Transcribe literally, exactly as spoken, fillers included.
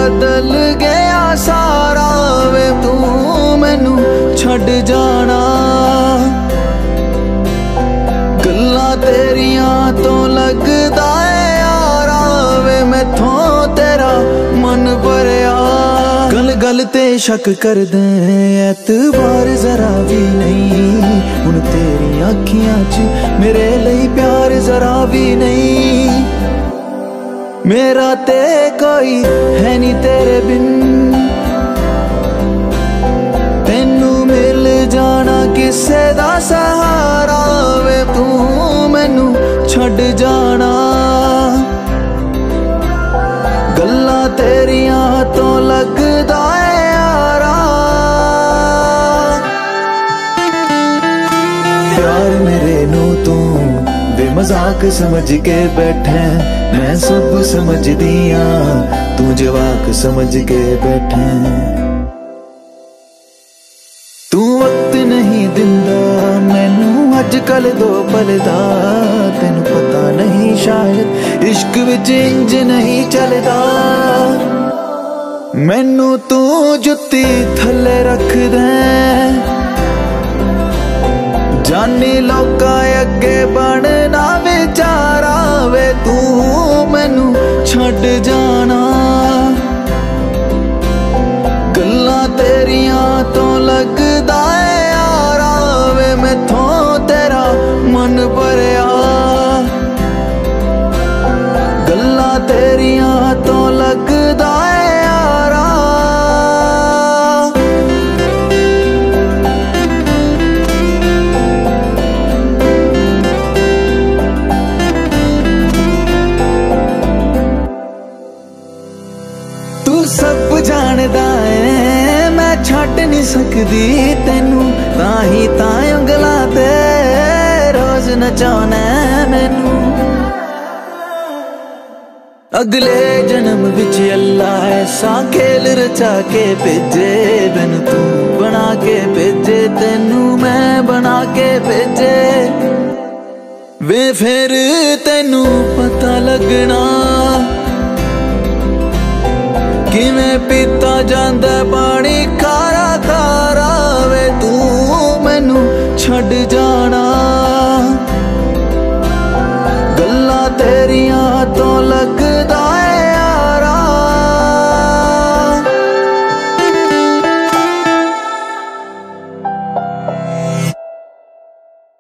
बदल गया सारा वे तू मैनू छड़ जाना। गल्लां तेरियां तो लगदा है यारा वे मैथों तेरा मन भरिया। गल गल ते शक कर दे एतबार जरा भी नहीं, हुण तेरी अखियां च मेरे लिए प्यार जरा भी नहीं। मेरा ते कोई है नी तेरे बिन, तेनू मिल जाना किसे दा सहारा वे तू मैनू छड़ जाना। गल्लां तेरियां तो लगदा है यारा प्यार मेरे नू तू बेमजाक समझ के बैठे। मैं सब समझ दिया तू जवाक समझ के बैठे। तू वक्त नहीं दिंदा मैनू अजकल दो पल दा, तेनू पता नहीं शायद इश्क विच इंज नहीं चलदा। मैनू तू जुत्ती थल्ले रख दे, जानी लोका अगे बनना बेचारा वे तू मैनू छड़ जाना। गल्लां तेरियां तो लगदा है यारा वे मैथों तेरा मन भरिया। गल्लां तेरियां तो लगदा है यारा तू सब जानदा है मैं छड्ड नहीं सकदी तेनू, ताही तां उंगलां ते रोज नचाना मैनू। अगले जन्म विच अल्लाह ऐसा खेल रचा के भेजे, बिन तू बना के भेजे तेनू मैं बना के भेजे। वे फिर तेनू पता लगना किवें पीता जांदा पानी खारा खारा वे तू मैनू छड़ जाना। गल्लां तेरियां तो लग